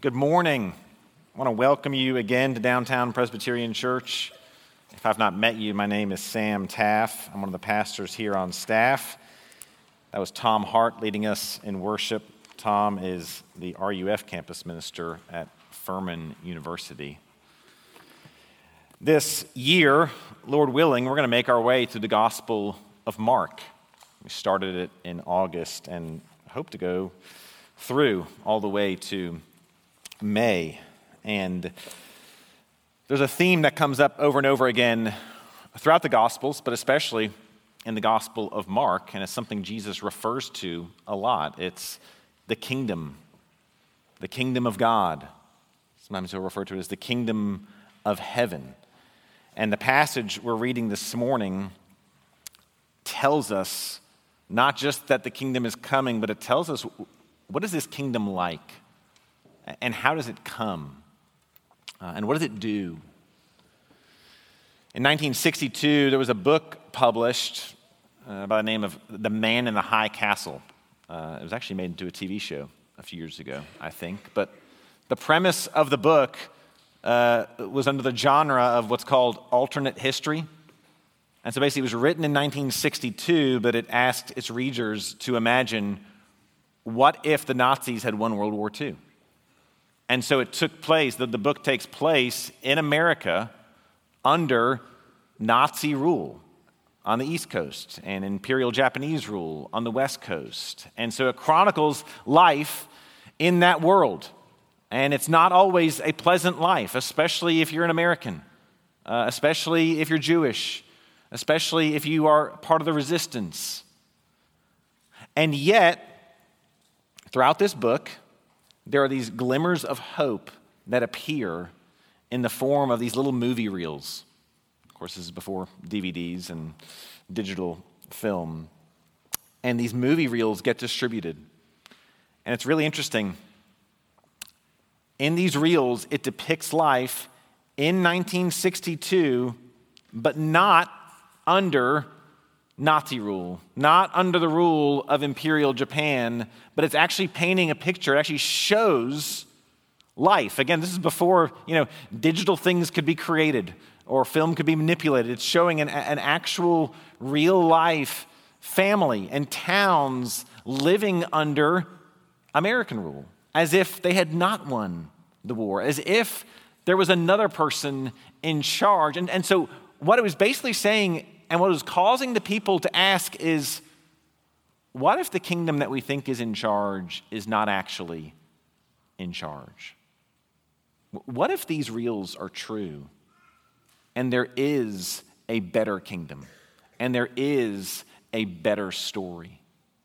Good morning. I want to welcome you again to Downtown Presbyterian Church. If I've not met you, my name is Sam Taff. I'm one of the pastors here on staff. That was Tom Hart leading us in worship. Tom is the RUF campus minister at Furman University. This year, Lord willing, we're going to make our way through the Gospel of Mark. We started it in August and hope to go through all the way to May. And there's a theme that comes up over and over again throughout the Gospels, but especially in the Gospel of Mark, and it's something Jesus refers to a lot. It's the kingdom of God. Sometimes he'll refer to it as the kingdom of heaven. And the passage we're reading this morning tells us not just that the kingdom is coming, but it tells us what is this kingdom like, and how does it come, and what does it do? In 1962, there was a book published by the name of The Man in the High Castle. It was actually made into a TV show a few years ago, I think. But the premise of the book was under the genre of what's called alternate history. And so basically it was written in 1962, but it asked its readers to imagine, what if the Nazis had won World War II? And so it took place, the book takes place in America under Nazi rule on the East Coast and Imperial Japanese rule on the West Coast. And so it chronicles life in that world. And it's not always a pleasant life, especially if you're an American, especially if you're Jewish, especially if you are part of the resistance. And yet, throughout this book, there are these glimmers of hope that appear in the form of these little movie reels. Of course, this is before DVDs and digital film. And these movie reels get distributed. And it's really interesting. In these reels, it depicts life in 1962, but not under Nazi rule, not under the rule of Imperial Japan, but it's actually painting a picture. It actually shows life. Again, this is before, digital things could be created or film could be manipulated. It's showing an actual real life family and towns living under American rule, as if they had not won the war, as if there was another person in charge. And so what it was basically saying, and what it was causing the people to ask is, what if the kingdom that we think is in charge is not actually in charge? What if these reels are true, and there is a better kingdom, and there is a better story?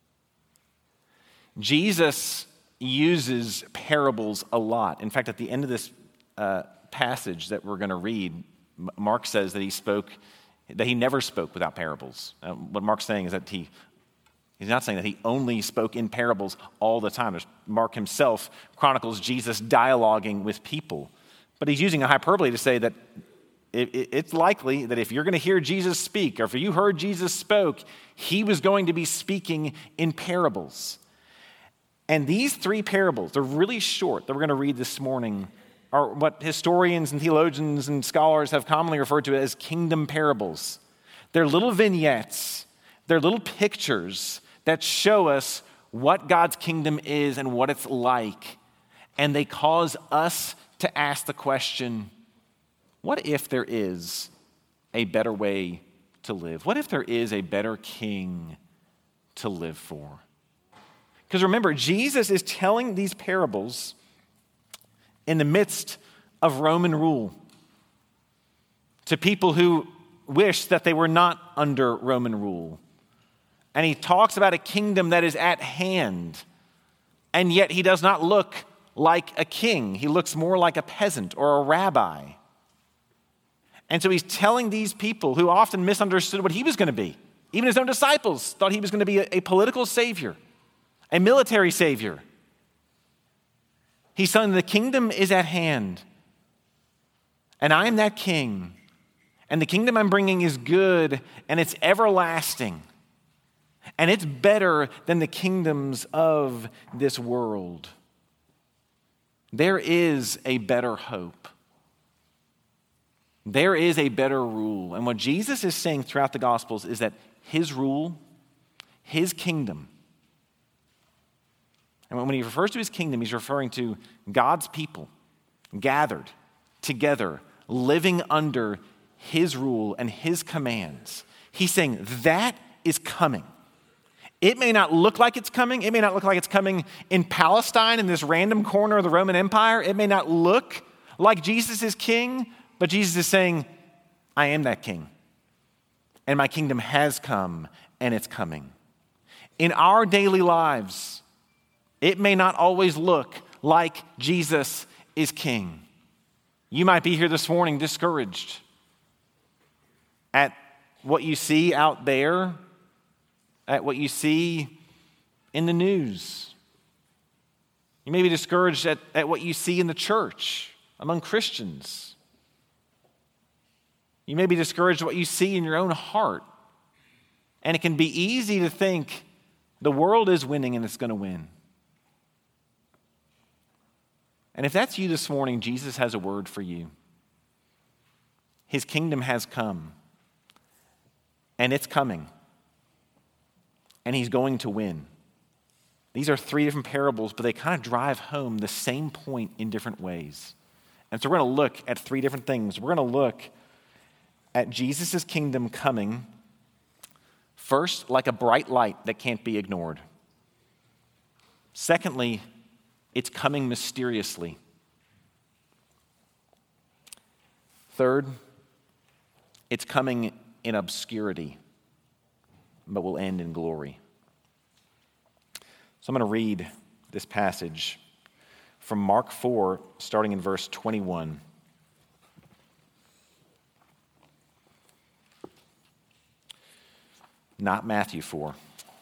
Jesus uses parables a lot. In fact, at the end of this passage that we're going to read, Mark says that he never spoke without parables. What Mark's saying is that he's not saying that he only spoke in parables all the time. Mark himself chronicles Jesus dialoguing with people. But he's using a hyperbole to say that it's likely that if you're going to hear Jesus speak, or if you heard Jesus spoke, he was going to be speaking in parables. And these three parables, they're really short, that we're going to read this morning, are what historians and theologians and scholars have commonly referred to as kingdom parables. They're little vignettes, they're little pictures that show us what God's kingdom is and what it's like. And they cause us to ask the question, what if there is a better way to live? What if there is a better king to live for? Because remember, Jesus is telling these parables in the midst of Roman rule to people who wish that they were not under Roman rule. And he talks about a kingdom that is at hand, and yet he does not look like a king. He looks more like a peasant or a rabbi. And so he's telling these people who often misunderstood what he was going to be. Even his own disciples thought he was going to be a political savior, a military savior. He's saying the kingdom is at hand, and I am that king, and the kingdom I'm bringing is good, and it's everlasting, and it's better than the kingdoms of this world. There is a better hope. There is a better rule. And what Jesus is saying throughout the Gospels is that his rule, his kingdom, and when he refers to his kingdom, he's referring to God's people gathered together, living under his rule and his commands. He's saying that is coming. It may not look like it's coming. It may not look like it's coming in Palestine in this random corner of the Roman Empire. It may not look like Jesus is king, but Jesus is saying, I am that king. And my kingdom has come and it's coming. In our daily lives, it may not always look like Jesus is king. You might be here this morning discouraged at what you see out there, at what you see in the news. You may be discouraged at what you see in the church among Christians. You may be discouraged at what you see in your own heart. And it can be easy to think the world is winning and it's going to win. And if that's you this morning, Jesus has a word for you. His kingdom has come. And it's coming. And he's going to win. These are 3 different parables, but they kind of drive home the same point in different ways. And so we're going to look at 3 different things. We're going to look at Jesus' kingdom coming, first, like a bright light that can't be ignored. Secondly, it's coming mysteriously. Third, it's coming in obscurity, but will end in glory. So I'm going to read this passage from Mark 4, starting in verse 21. Not Matthew 4.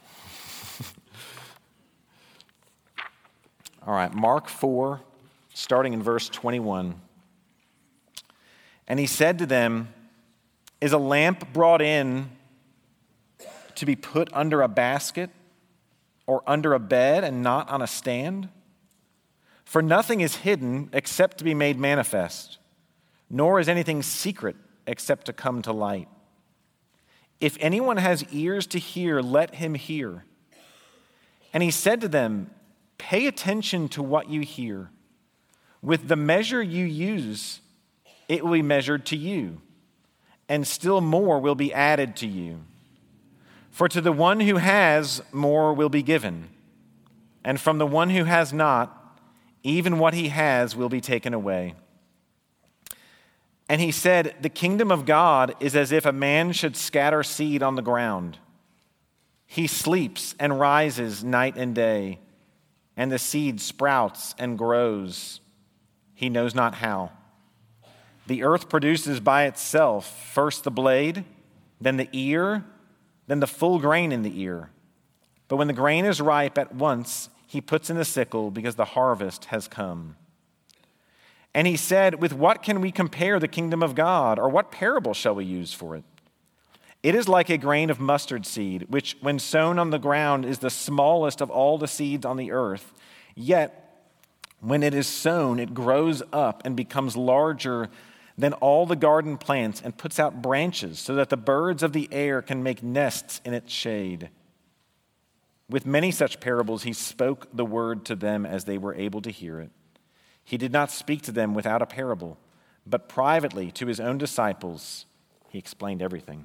All right, Mark 4, starting in verse 21. And he said to them, is a lamp brought in to be put under a basket or under a bed and not on a stand? For nothing is hidden except to be made manifest, nor is anything secret except to come to light. If anyone has ears to hear, let him hear. And he said to them, pay attention to what you hear. With the measure you use, it will be measured to you, and still more will be added to you. For to the one who has, more will be given, and from the one who has not, even what he has will be taken away. And he said, the kingdom of God is as if a man should scatter seed on the ground. He sleeps and rises night and day, and the seed sprouts and grows. He knows not how. The earth produces by itself first the blade, then the ear, then the full grain in the ear. But when the grain is ripe at once, he puts in the sickle because the harvest has come. And he said, with what can we compare the kingdom of God, or what parable shall we use for it? It is like a grain of mustard seed, which when sown on the ground is the smallest of all the seeds on the earth. Yet when it is sown, it grows up and becomes larger than all the garden plants and puts out branches so that the birds of the air can make nests in its shade. With many such parables, he spoke the word to them as they were able to hear it. He did not speak to them without a parable, but privately to his own disciples, he explained everything.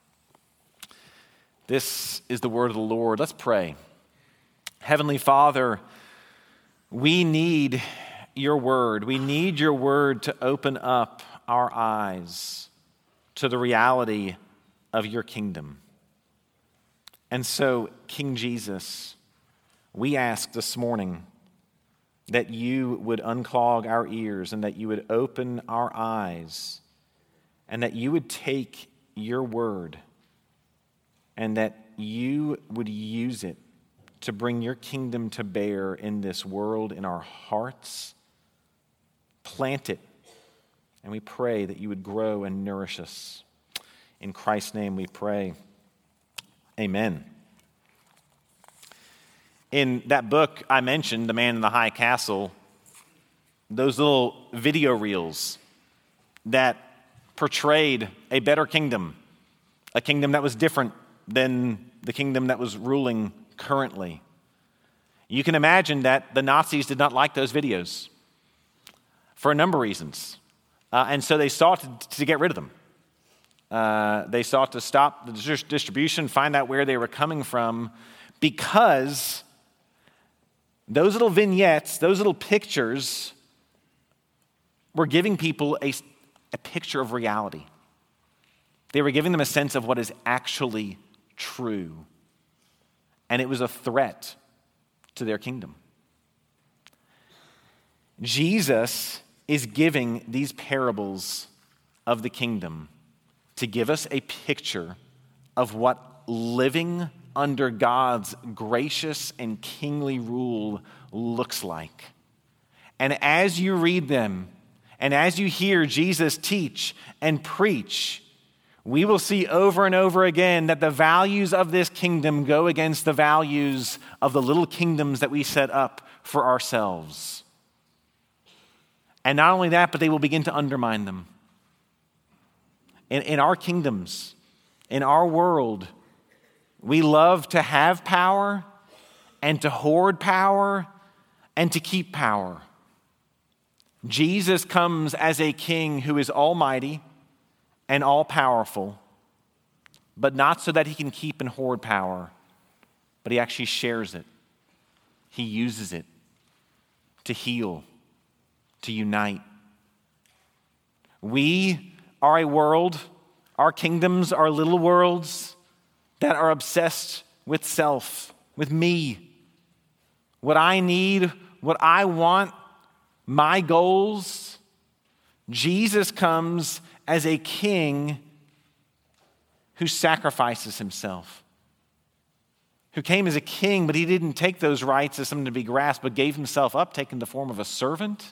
This is the word of the Lord. Let's pray. Heavenly Father, we need your word. We need your word to open up our eyes to the reality of your kingdom. And so, King Jesus, we ask this morning that you would unclog our ears and that you would open our eyes and that you would take your word and that you would use it to bring your kingdom to bear in this world, in our hearts. Plant it, and we pray that you would grow and nourish us. In Christ's name we pray. Amen. In that book I mentioned, The Man in the High Castle, those little video reels that portrayed a better kingdom, a kingdom that was different than the kingdom that was ruling currently. You can imagine that the Nazis did not like those videos for a number of reasons. And so they sought to get rid of them. They sought to stop the distribution, find out where they were coming from, because those little vignettes, those little pictures were giving people a picture of reality. They were giving them a sense of what is actually true. And it was a threat to their kingdom. Jesus is giving these parables of the kingdom to give us a picture of what living under God's gracious and kingly rule looks like. And as you read them, and as you hear Jesus teach and preach, we will see over and over again that the values of this kingdom go against the values of the little kingdoms that we set up for ourselves. And not only that, but they will begin to undermine them. In our kingdoms, in our world, we love to have power and to hoard power and to keep power. Jesus comes as a king who is almighty and all-powerful, but not so that he can keep and hoard power, but he actually shares it. He uses it to heal, to unite. We are a world, our kingdoms are little worlds that are obsessed with self, with me, what I need, what I want, my goals. Jesus comes as a king who sacrifices himself, who came as a king, but he didn't take those rights as something to be grasped, but gave himself up, taking the form of a servant,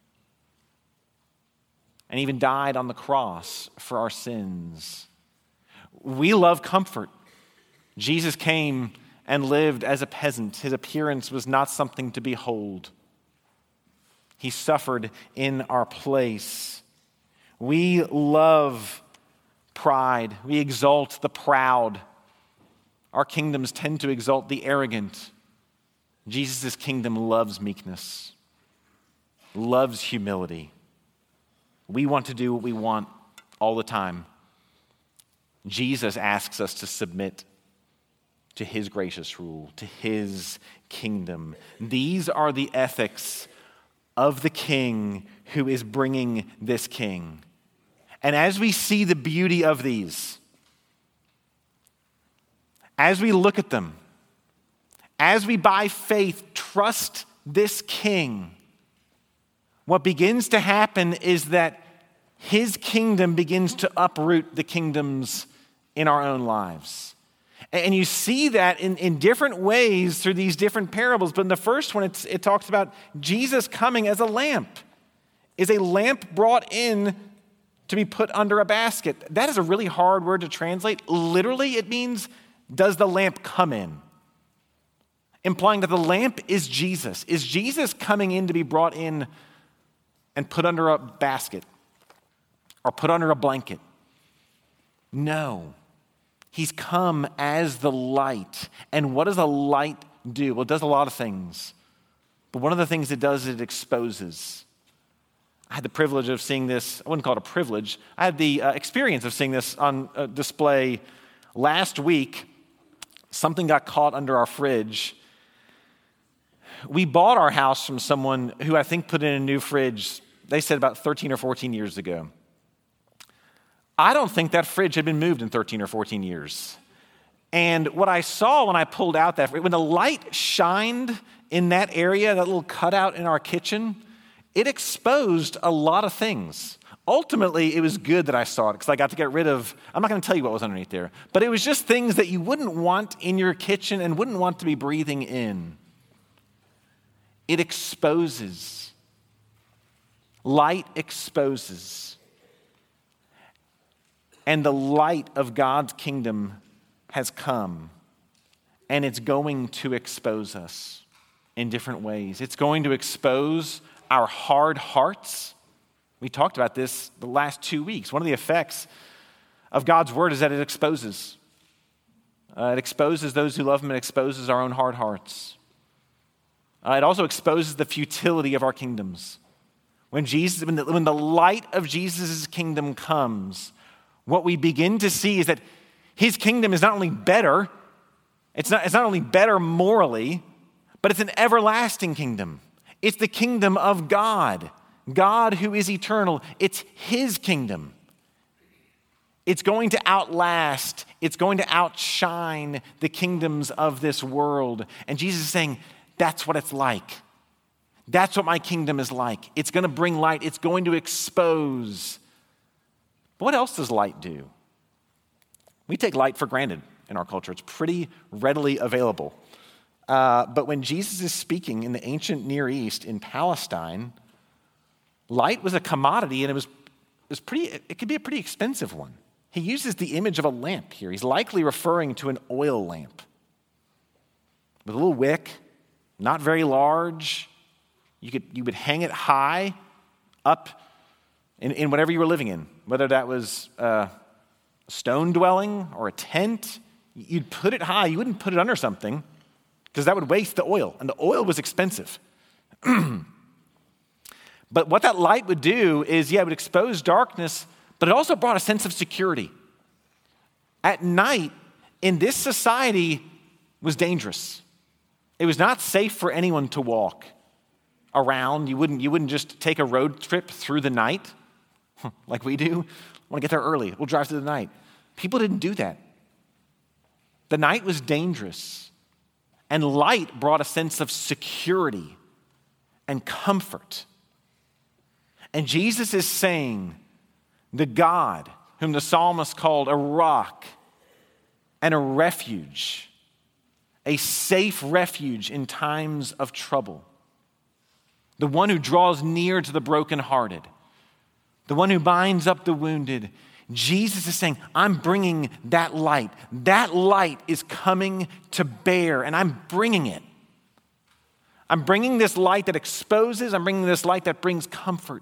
and even died on the cross for our sins. We love comfort. Jesus came and lived as a peasant. His appearance was not something to behold. He suffered in our place. We love pride. We exalt the proud. Our kingdoms tend to exalt the arrogant. Jesus' kingdom loves meekness, loves humility. We want to do what we want all the time. Jesus asks us to submit to his gracious rule, to his kingdom. These are the ethics of the king who is bringing this king. And as we see the beauty of these, as we look at them, as we by faith trust this king, what begins to happen is that his kingdom begins to uproot the kingdoms in our own lives. And you see that in different ways through these different parables. But in the first one, it talks about Jesus coming as a lamp. Is a lamp brought in to be put under a basket? That is a really hard word to translate. Literally, it means, does the lamp come in? Implying that the lamp is Jesus. Is Jesus coming in to be brought in and put under a basket or put under a blanket? No. He's come as the light. And what does a light do? Well, it does a lot of things. But one of the things it does is it exposes. I had the privilege of seeing this. I wouldn't call it a privilege. I had the experience of seeing this on display last week. Something got caught under our fridge. We bought our house from someone who I think put in a new fridge, they said about 13 or 14 years ago. I don't think that fridge had been moved in 13 or 14 years. And what I saw when I pulled out that fridge, when the light shined in that area, that little cutout in our kitchen, it exposed a lot of things. Ultimately, it was good that I saw it because I got to get rid of, I'm not going to tell you what was underneath there, but it was just things that you wouldn't want in your kitchen and wouldn't want to be breathing in. It exposes. Light exposes. And the light of God's kingdom has come, and it's going to expose us in different ways. It's going to expose our hard hearts. We talked about this the last 2 weeks. One of the effects of God's word is that it exposes. It exposes those who love him. It exposes our own hard hearts. It also exposes the futility of our kingdoms. When the light of Jesus' kingdom comes, what we begin to see is that his kingdom is not only better, it's not only better morally, but it's an everlasting kingdom. It's the kingdom of God, God who is eternal. It's his kingdom. It's going to outlast, it's going to outshine the kingdoms of this world. And Jesus is saying, that's what it's like. That's what my kingdom is like. It's going to bring light. It's going to expose. But what else does light do? We take light for granted in our culture. It's pretty readily available. But when Jesus is speaking in the ancient Near East, in Palestine, light was a commodity, and it could be a pretty expensive one. He uses the image of a lamp here. He's likely referring to an oil lamp with a little wick, not very large. You would hang it high up in whatever you were living in, whether that was a stone dwelling or a tent. You'd put it high. You wouldn't put it under something because that would waste the oil, and the oil was expensive. But what that light would do is, it would expose darkness, but it also brought a sense of security. At night, in this society, was dangerous. It was not safe for anyone to walk around. You wouldn't just take a road trip through the night like we do. I want to get there early. We'll drive through the night. People didn't do that. The night was dangerous, and light brought a sense of security and comfort. And Jesus is saying, the God whom the psalmist called a rock and a refuge, a safe refuge in times of trouble, the one who draws near to the brokenhearted, the one who binds up the wounded, Jesus is saying, I'm bringing that light. That light is coming to bear, and I'm bringing it. I'm bringing this light that exposes. I'm bringing this light that brings comfort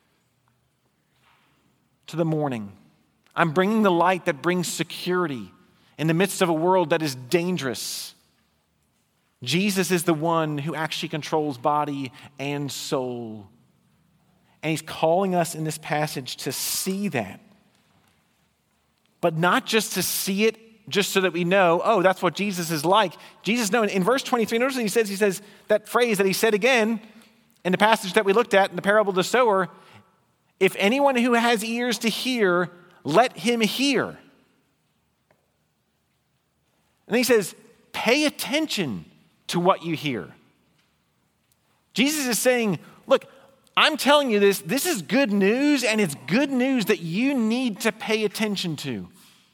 to the morning. I'm bringing the light that brings security in the midst of a world that is dangerous. Jesus is the one who actually controls body and soul. And he's calling us in this passage to see that. But not just to see it just so that we know, oh, that's what Jesus is like. Jesus, no, in verse 23, notice what he says that phrase that he said again in the passage that we looked at in the parable of the sower, if anyone who has ears to hear, let him hear. And then he says, pay attention to what you hear. Jesus is saying, look, I'm telling you this is good news, and it's good news that you need to pay attention to.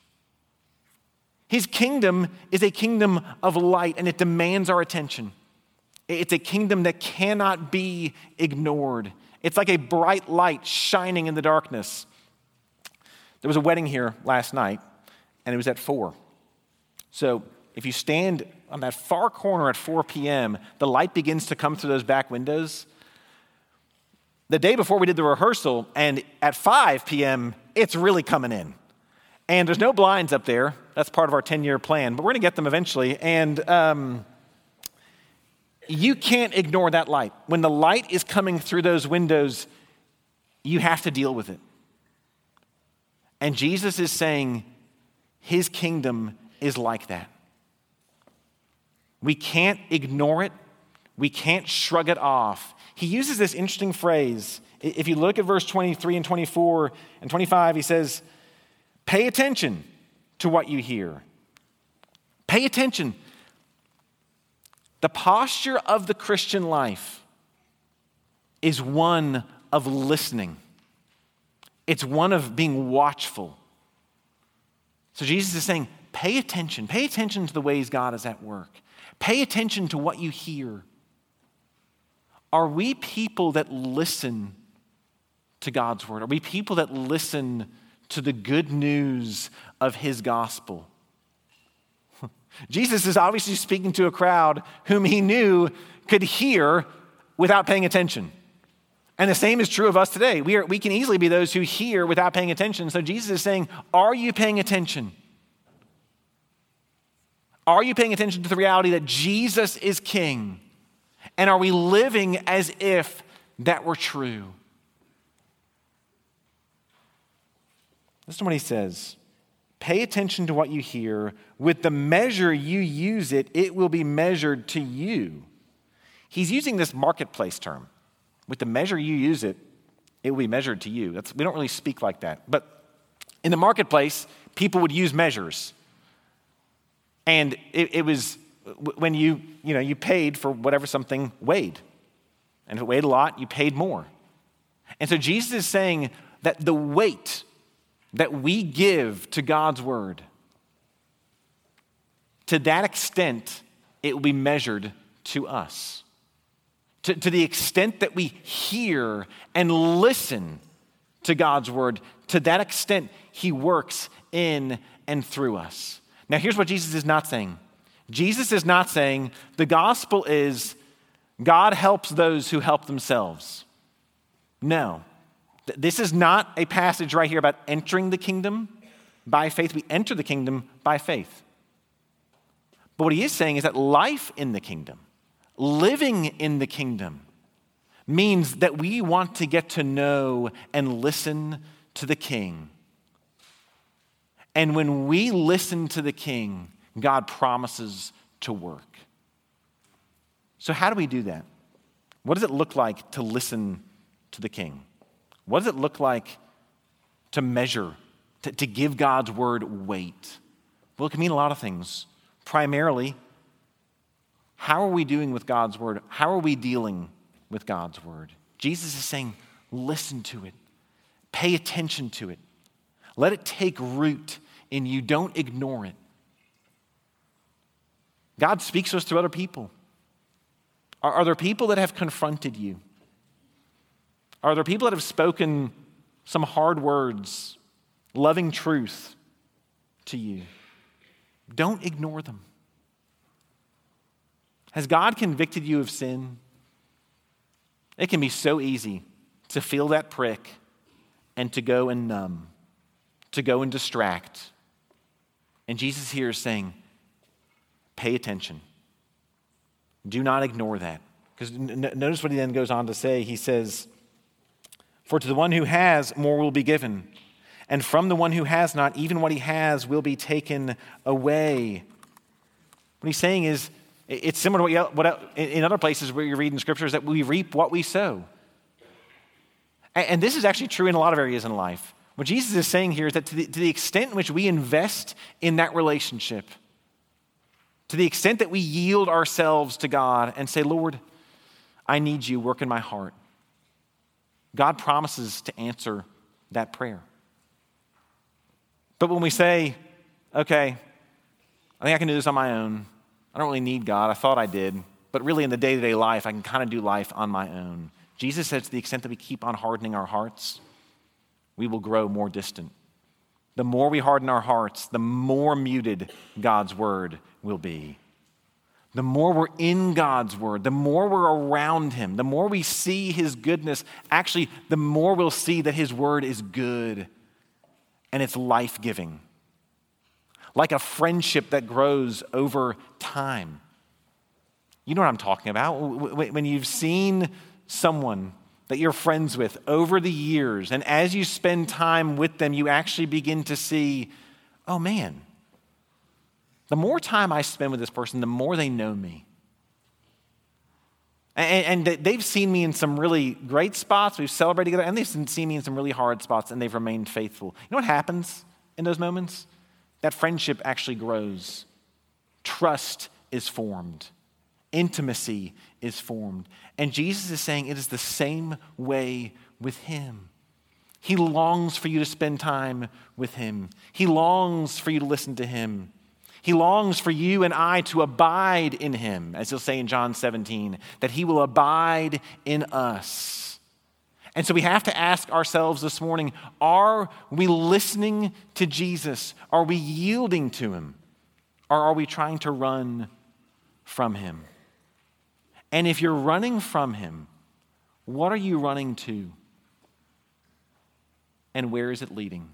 His kingdom is a kingdom of light, and it demands our attention. It's a kingdom that cannot be ignored. It's like a bright light shining in the darkness. There was a wedding here last night, and it was at 4. So if you stand on that far corner at 4 p.m., the light begins to come through those back windows. The day before we did the rehearsal, and at 5 p.m., it's really coming in. And there's no blinds up there. That's part of our 10-year plan, but we're going to get them eventually. And you can't ignore that light. When the light is coming through those windows, you have to deal with it. And Jesus is saying his kingdom is like that. We can't ignore it. We can't shrug it off. He uses this interesting phrase. If you look at verse 23 and 24 and 25, he says, pay attention to what you hear. Pay attention. The posture of the Christian life is one of listening. It's one of being watchful. So Jesus is saying, pay attention. Pay attention to the ways God is at work. Pay attention to what you hear. Are we people that listen to God's word? Are we people that listen to the good news of his gospel? Jesus is obviously speaking to a crowd whom he knew could hear without paying attention. And the same is true of us today. We can easily be those who hear without paying attention. So Jesus is saying, are you paying attention? Are you paying attention to the reality that Jesus is King? And are we living as if that were true? Listen to what he says. Pay attention to what you hear. With the measure you use it, it will be measured to you. He's using this marketplace term. With the measure you use it, it will be measured to you. We don't really speak like that. But in the marketplace, people would use measures. And it was when you paid for whatever something weighed. And if it weighed a lot, you paid more. And so Jesus is saying that the weight that we give to God's word, to that extent, it will be measured to us. To the extent that we hear and listen to God's word, to that extent, he works in and through us. Now, here's what Jesus is not saying. Jesus is not saying the gospel is God helps those who help themselves. No. This is not a passage right here about entering the kingdom by faith. We enter the kingdom by faith. But what he is saying is that life in the kingdom, living in the kingdom, means that we want to get to know and listen to the King. And when we listen to the King, God promises to work. So how do we do that? What does it look like to listen to the King? What does it look like to measure, to give God's word weight? Well, it can mean a lot of things. Primarily, how are we doing with God's word? How are we dealing with God's word? Jesus is saying, listen to it. Pay attention to it. Let it take root in you. Don't ignore it. God speaks to us through other people. Are there people that have confronted you? Are there people that have spoken some hard words, loving truth to you? Don't ignore them. Has God convicted you of sin? It can be so easy to feel that prick and to go and numb, to go and distract. And Jesus here is saying, pay attention. Do not ignore that. Because notice what he then goes on to say. He says, for to the one who has, more will be given. And from the one who has not, even what he has will be taken away. What he's saying is, it's similar to what in other places where you read in Scripture is that we reap what we sow. And this is actually true in a lot of areas in life. What Jesus is saying here is that to the extent in which we invest in that relationship, to the extent that we yield ourselves to God and say, Lord, I need you, work in my heart, God promises to answer that prayer. But when we say, okay, I think I can do this on my own. I don't really need God. I thought I did. But really in the day-to-day life, I can kind of do life on my own. Jesus says to the extent that we keep on hardening our hearts, we will grow more distant. The more we harden our hearts, the more muted God's word will be. The more we're in God's word, the more we're around him, the more we see his goodness, actually, the more we'll see that his word is good and it's life-giving. Like a friendship that grows over time. You know what I'm talking about. When you've seen someone that you're friends with over the years, and as you spend time with them, you actually begin to see, oh man, the more time I spend with this person, the more they know me. And they've seen me in some really great spots, we've celebrated together, and they've seen me in some really hard spots, and they've remained faithful. You know what happens in those moments? That friendship actually grows. Trust is formed. Intimacy is formed. And Jesus is saying it is the same way with him. He longs for you to spend time with him. He longs for you to listen to him. He longs for you and I to abide in him, as he'll say in John 17, that he will abide in us. And so we have to ask ourselves this morning, are we listening to Jesus? Are we yielding to him? Or are we trying to run from him? And if you're running from him, What are you running to? And where is it leading?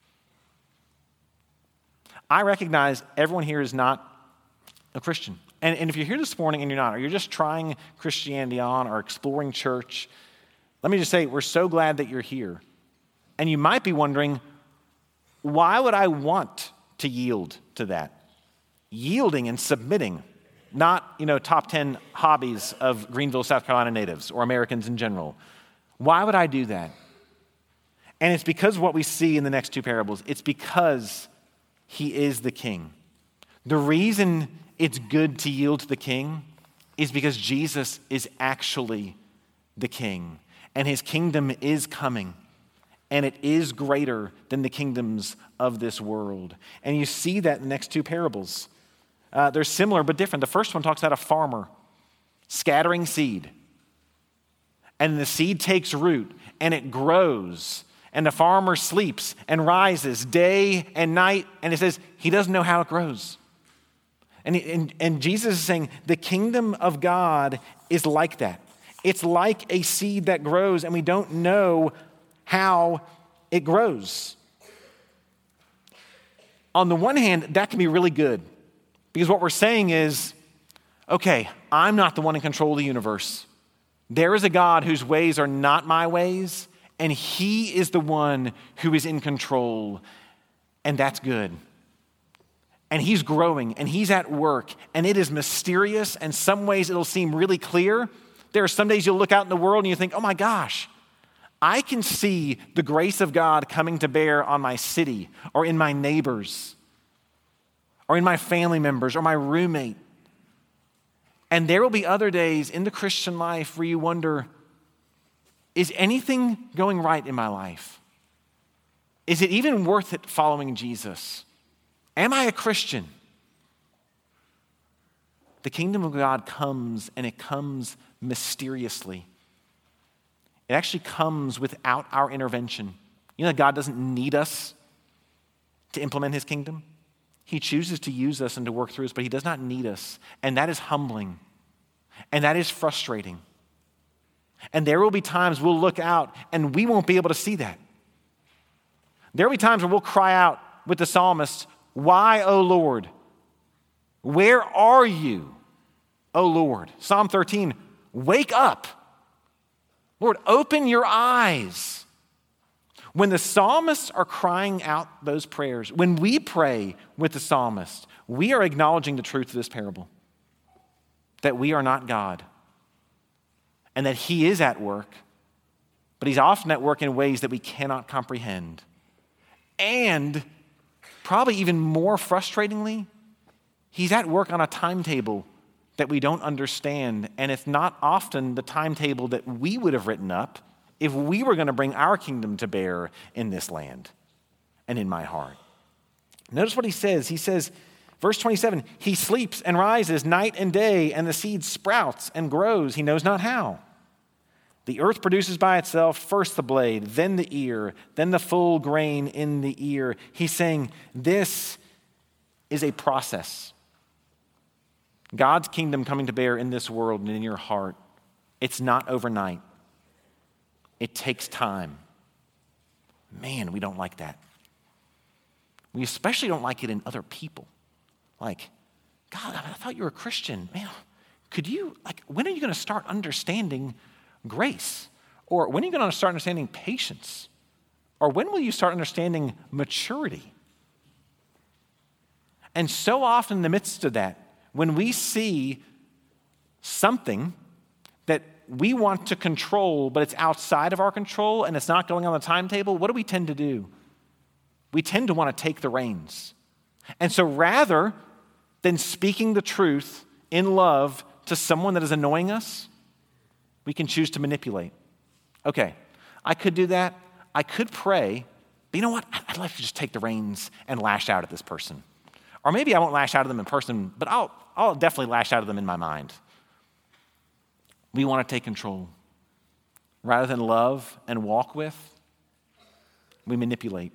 I recognize everyone here is not a Christian. And if you're here this morning and you're not, or you're just trying Christianity on or exploring church, let me just say, we're so glad that you're here. And you might be wondering, why would I want to yield to that? Yielding and submitting, not, top 10 hobbies of Greenville, South Carolina natives or Americans in general. Why would I do that? And it's because of what we see in the next two parables. It's because he is the king. The reason it's good to yield to the king is because Jesus is actually the king. And his kingdom is coming. And it is greater than the kingdoms of this world. And you see that in the next two parables. They're similar but different. The first one talks about a farmer scattering seed. And the seed takes root and it grows. And the farmer sleeps and rises day and night. And it says he doesn't know how it grows. And Jesus is saying the kingdom of God is like that. It's like a seed that grows and we don't know how it grows. On the one hand, that can be really good because what we're saying is, okay, I'm not the one in control of the universe. There is a God whose ways are not my ways, and he is the one who is in control, and that's good. And he's growing, and he's at work, and it is mysterious, and some ways it'll seem really clear. There are some days you'll look out in the world and you think, oh my gosh, I can see the grace of God coming to bear on my city or in my neighbors or in my family members or my roommate. And there will be other days in the Christian life where you wonder, is anything going right in my life? Is it even worth it following Jesus? Am I a Christian? The kingdom of God comes, and it comes mysteriously. It actually comes without our intervention. You know, God doesn't need us to implement his kingdom. He chooses to use us and to work through us, but he does not need us. And that is humbling. And that is frustrating. And there will be times we'll look out and we won't be able to see that. There will be times where we'll cry out with the psalmist, "Why, O Lord? Where are you, O Lord?" Psalm 13, wake up. Lord, open your eyes. When the psalmists are crying out those prayers, when we pray with the psalmist, we are acknowledging the truth of this parable. That we are not God. And that he is at work, but he's often at work in ways that we cannot comprehend. And probably even more frustratingly, he's at work on a timetable that we don't understand, and it's not often the timetable that we would have written up if we were going to bring our kingdom to bear in this land and in my heart. Notice what he says. He says, verse 27, he sleeps and rises night and day, and the seed sprouts and grows. He knows not how. The earth produces by itself first the blade, then the ear, then the full grain in the ear. He's saying this is a process. God's kingdom coming to bear in this world and in your heart, it's not overnight. It takes time. Man, we don't like that. We especially don't like it in other people. Like, God, I thought you were a Christian. Man, when are you going to start understanding grace? Or when are you going to start understanding patience? Or when will you start understanding maturity? And so often in the midst of that, when we see something that we want to control, but it's outside of our control and it's not going on the timetable, what do we tend to do? We tend to want to take the reins. And so rather than speaking the truth in love to someone that is annoying us, we can choose to manipulate. Okay, I could do that. I could pray, but you know what? I'd like to just take the reins and lash out at this person. Or maybe I won't lash out at them in person, but I'll definitely lash out at them in my mind. We want to take control. Rather than love and walk with, we manipulate.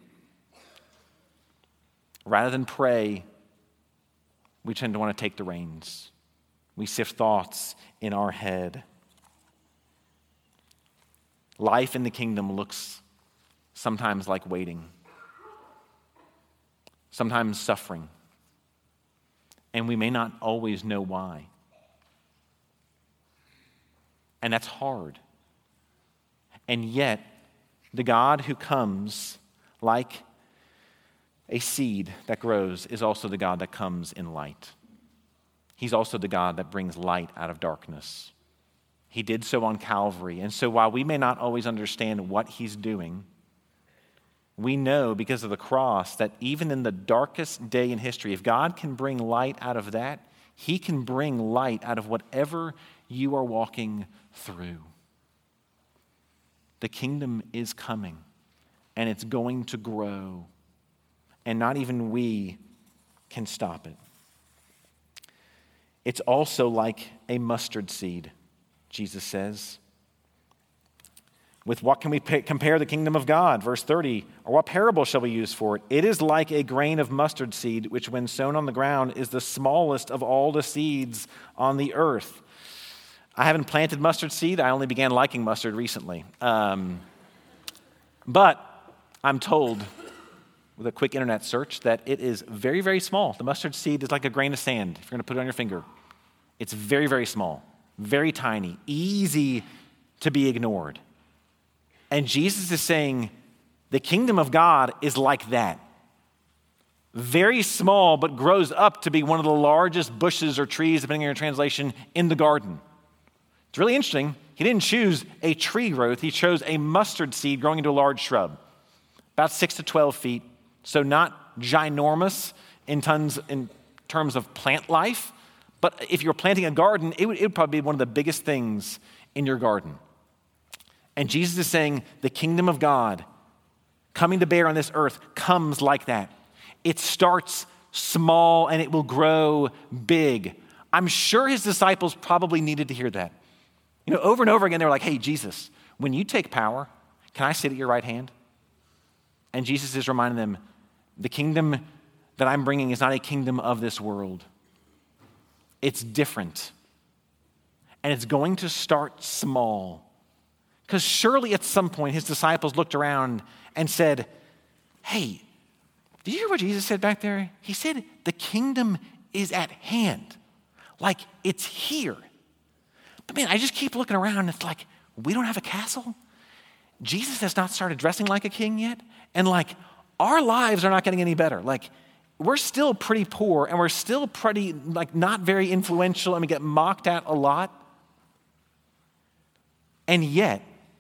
Rather than pray, we tend to want to take the reins. We sift thoughts in our head. Life in the kingdom looks sometimes like waiting, sometimes suffering, and we may not always know why. And that's hard. And yet, the God who comes like a seed that grows is also the God that comes in light. He's also the God that brings light out of darkness. He did so on Calvary. And so while we may not always understand what he's doing, we know because of the cross that even in the darkest day in history, if God can bring light out of that, he can bring light out of whatever you are walking through. The kingdom is coming, and it's going to grow, and not even we can stop it. It's also like a mustard seed, Jesus says. With what can we compare the kingdom of God? Verse 30, or what parable shall we use for it? It is like a grain of mustard seed, which when sown on the ground is the smallest of all the seeds on the earth. I haven't planted mustard seed. I only began liking mustard recently. But I'm told with a quick internet search that it is very, very small. The mustard seed is like a grain of sand if you're going to put it on your finger. It's very, very small, very tiny, easy to be ignored. And Jesus is saying the kingdom of God is like that. Very small, but grows up to be one of the largest bushes or trees, depending on your translation, in the garden. It's really interesting. He didn't choose a tree growth. He chose a mustard seed growing into a large shrub, about 6 to 12 feet. So not ginormous in terms of plant life, but if you're planting a garden, it would probably be one of the biggest things in your garden. And Jesus is saying the kingdom of God coming to bear on this earth comes like that. It starts small and it will grow big. I'm sure his disciples probably needed to hear that. Over and over again, they were like, hey, Jesus, when you take power, can I sit at your right hand? And Jesus is reminding them, the kingdom that I'm bringing is not a kingdom of this world. It's different. And it's going to start small. Because surely at some point his disciples looked around and said, hey, did you hear what Jesus said back there? He said, the kingdom is at hand. Like it's here. But man, I just keep looking around and it's like, we don't have a castle. Jesus has not started dressing like a king yet. And like, our lives are not getting any better. Like, we're still pretty poor and we're still pretty, like, not very influential and we get mocked at a lot. And yet,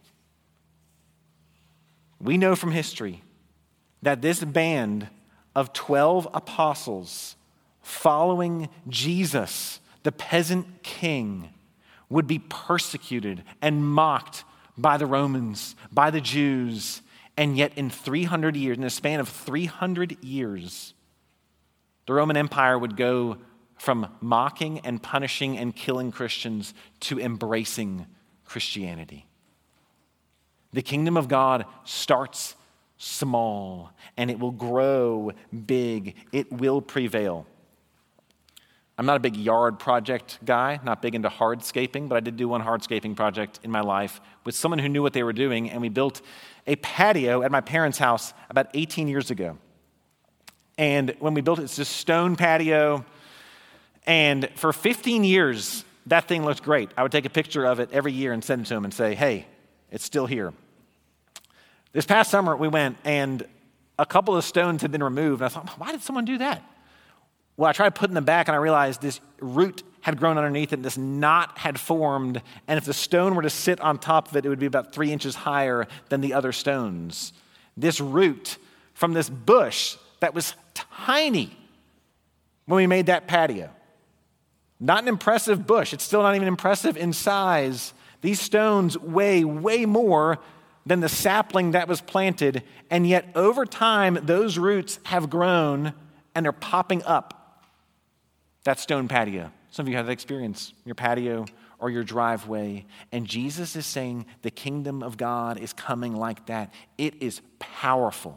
we know from history that this band of 12 apostles following Jesus, the peasant king, would be persecuted and mocked by the Romans, by the Jews, and yet in 300 years, in a span of 300 years, the Roman Empire would go from mocking and punishing and killing Christians to embracing Christianity. The kingdom of God starts small and it will grow big. It will prevail. I'm not a big yard project guy, not big into hardscaping, but I did do one hardscaping project in my life with someone who knew what they were doing, and we built a patio at my parents' house about 18 years ago. And when we built it, it's this stone patio, and for 15 years, that thing looked great. I would take a picture of it every year and send it to them and say, hey, it's still here. This past summer, we went, and a couple of stones had been removed, and I thought, why did someone do that? Well, I tried putting them back, and I realized this root had grown underneath it, and this knot had formed, and if the stone were to sit on top of it, it would be about 3 inches higher than the other stones. This root from this bush that was tiny when we made that patio. Not an impressive bush. It's still not even impressive in size. These stones weigh way more than the sapling that was planted, and yet over time, those roots have grown, and they're popping up that stone patio. Some of you have that experience, your patio or your driveway. And Jesus is saying the kingdom of God is coming like that. It is powerful.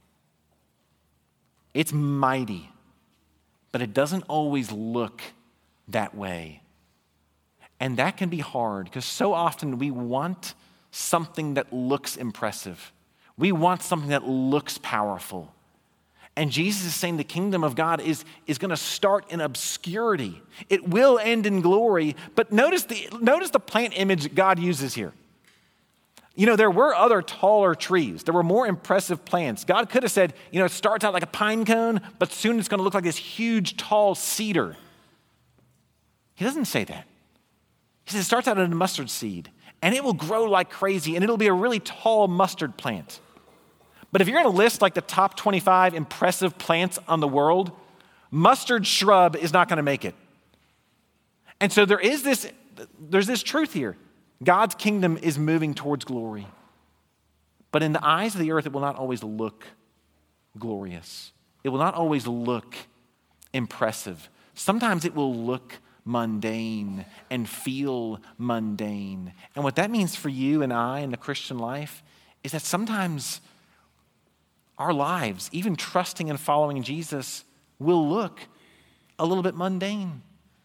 It's mighty. But it doesn't always look that way. And that can be hard because so often we want something that looks impressive. We want something that looks powerful. And Jesus is saying the kingdom of God is going to start in obscurity. It will end in glory. But notice the plant image that God uses here. There were other taller trees. There were more impressive plants. God could have said, it starts out like a pine cone, but soon it's going to look like this huge, tall cedar. He doesn't say that. He says it starts out in a mustard seed, and it will grow like crazy, and it'll be a really tall mustard plant. But if you're going to list like the top 25 impressive plants on the world, mustard shrub is not going to make it. And so there's this truth here. God's kingdom is moving towards glory. But in the eyes of the earth, it will not always look glorious. It will not always look impressive. Sometimes it will look mundane and feel mundane. And what that means for you and I in the Christian life is that sometimes our lives, even trusting and following Jesus, will look a little bit mundane.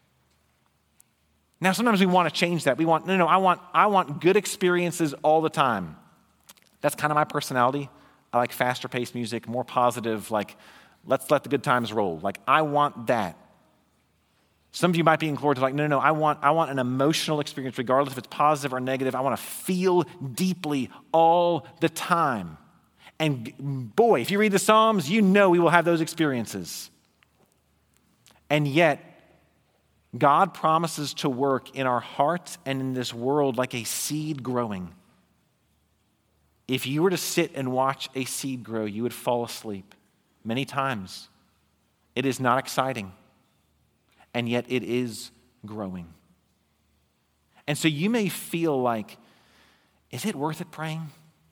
Now, sometimes we want to change that. I want good experiences all the time. That's kind of my personality. I like faster paced music, more positive, like let's let the good times roll. Like I want that. Some of you might be inclined to no, I want an emotional experience regardless if it's positive or negative. I want to feel deeply all the time. And boy, if you read the Psalms, we will have those experiences. And yet, God promises to work in our hearts and in this world like a seed growing. If you were to sit and watch a seed grow, you would fall asleep many times. It is not exciting, and yet it is growing. And so you may feel like, is it worth it praying?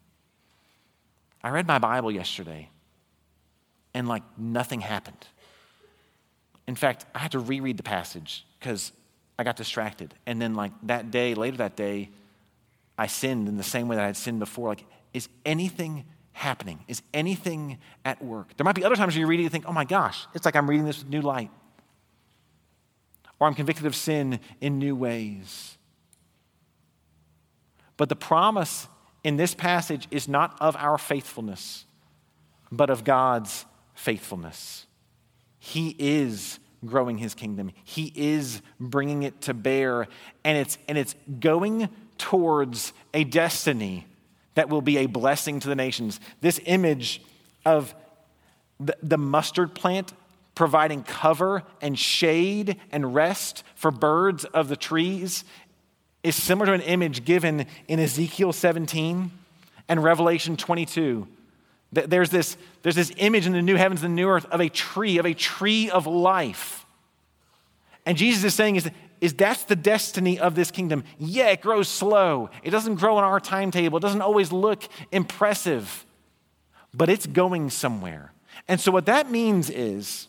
I read my Bible yesterday, and nothing happened. In fact, I had to reread the passage because I got distracted. And then later that day, I sinned in the same way that I had sinned before. Is anything happening? Is anything at work? There might be other times where you read it and think, oh my gosh, it's like I'm reading this with new light. Or I'm convicted of sin in new ways. But the promise in this passage is not of our faithfulness, but of God's faithfulness. He is growing his kingdom. He is bringing it to bear, and it's going towards a destiny that will be a blessing to the nations. This image of the mustard plant providing cover and shade and rest for birds of the trees is similar to an image given in Ezekiel 17 and Revelation 22. There's this image in the new heavens and the new earth of a tree of life. And Jesus is saying is that's the destiny of this kingdom. Yeah, it grows slow. It doesn't grow on our timetable. It doesn't always look impressive, but it's going somewhere. And so what that means is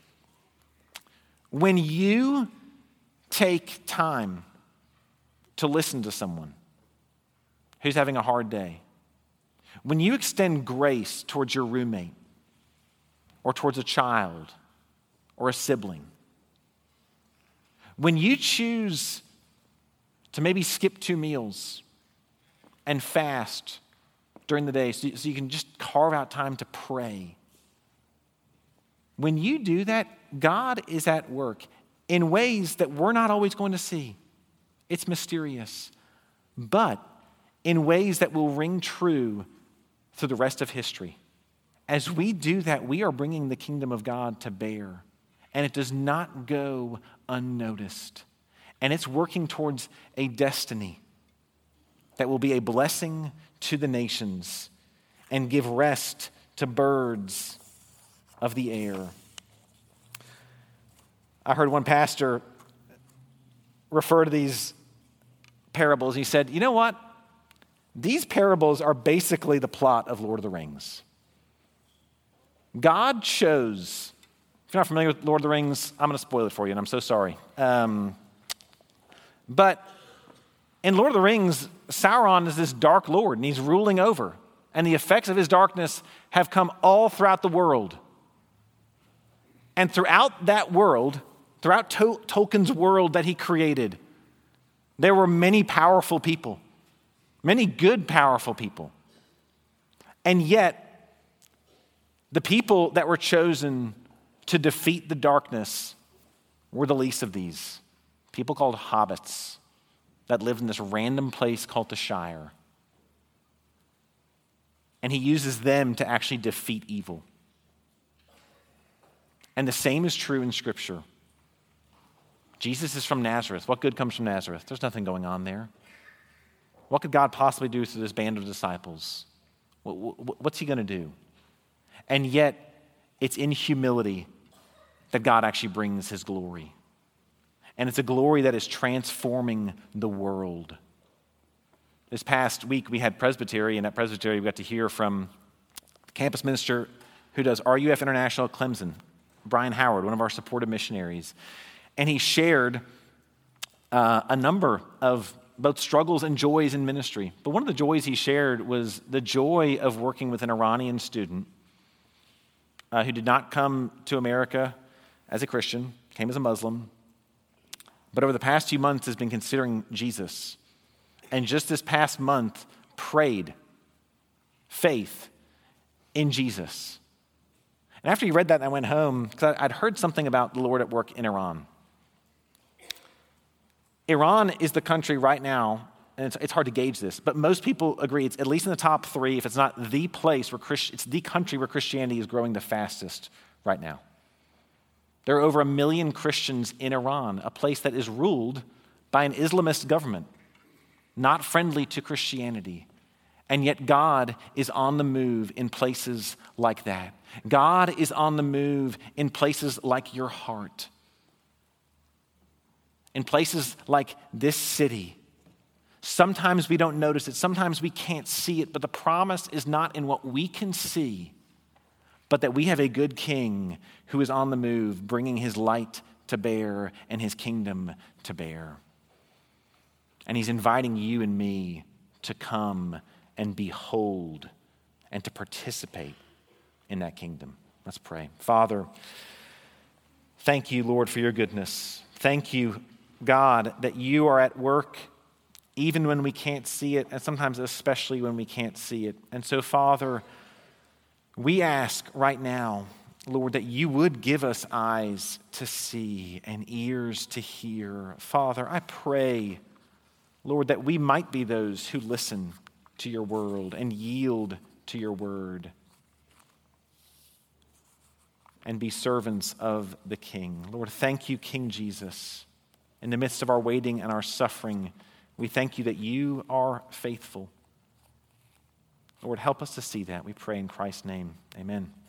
when you take time to listen to someone who's having a hard day, when you extend grace towards your roommate or towards a child or a sibling, when you choose to maybe skip 2 meals and fast during the day so you can just carve out time to pray, when you do that, God is at work in ways that we're not always going to see. It's mysterious, but in ways that will ring true through the rest of history. As we do that, we are bringing the kingdom of God to bear, and it does not go unnoticed. And it's working towards a destiny that will be a blessing to the nations and give rest to birds of the air. I heard one pastor refer to these parables. He said, you know what? These parables are basically the plot of Lord of the Rings. God chose, if you're not familiar with Lord of the Rings, I'm going to spoil it for you, and I'm so sorry. But in Lord of the Rings, Sauron is this dark lord, and he's ruling over. And the effects of his darkness have come all throughout the world. And throughout that world, throughout Tolkien's world that he created, there were many powerful people. many good, powerful people. And yet, the people that were chosen to defeat the darkness were the least of these. People called hobbits that lived in this random place called the Shire. And he uses them to actually defeat evil. And the same is true in Scripture. Jesus is from Nazareth. What good comes from Nazareth? There's nothing going on there. What could God possibly do through this band of disciples? What's he going to do? And yet, it's in humility that God actually brings his glory. And it's a glory that is transforming the world. This past week, we had Presbytery, and at Presbytery, we got to hear from the campus minister who does RUF International at Clemson, Brian Howard, one of our supportive missionaries. And he shared a number of both struggles and joys in ministry. But one of the joys he shared was the joy of working with an Iranian student who did not come to America as a Christian, came as a Muslim, but over the past few months has been considering Jesus. And just this past month, prayed faith in Jesus. And after he read that, I went home, because I'd heard something about the Lord at work in Iran. Iran is the country right now, and it's hard to gauge this, but most people agree it's at least in the top 3, if it's not the place where it's the country where Christianity is growing the fastest right now. There are over 1 million Christians in Iran, a place that is ruled by an Islamist government, not friendly to Christianity. And yet God is on the move in places like that. God is on the move in places like your heart. In places like this city. Sometimes we don't notice it. Sometimes we can't see it. But the promise is not in what we can see, but that we have a good king who is on the move, bringing his light to bear and his kingdom to bear. And he's inviting you and me to come and behold and to participate in that kingdom. Let's pray. Father, thank you, Lord, for your goodness. Thank you, God, that you are at work even when we can't see it, and sometimes especially when we can't see it. And so, Father, we ask right now, Lord, that you would give us eyes to see and ears to hear. Father, I pray, Lord, that we might be those who listen to your word and yield to your word and be servants of the King. Lord, thank you, King Jesus. In the midst of our waiting and our suffering, we thank you that you are faithful. Lord, help us to see that. We pray in Christ's name. Amen.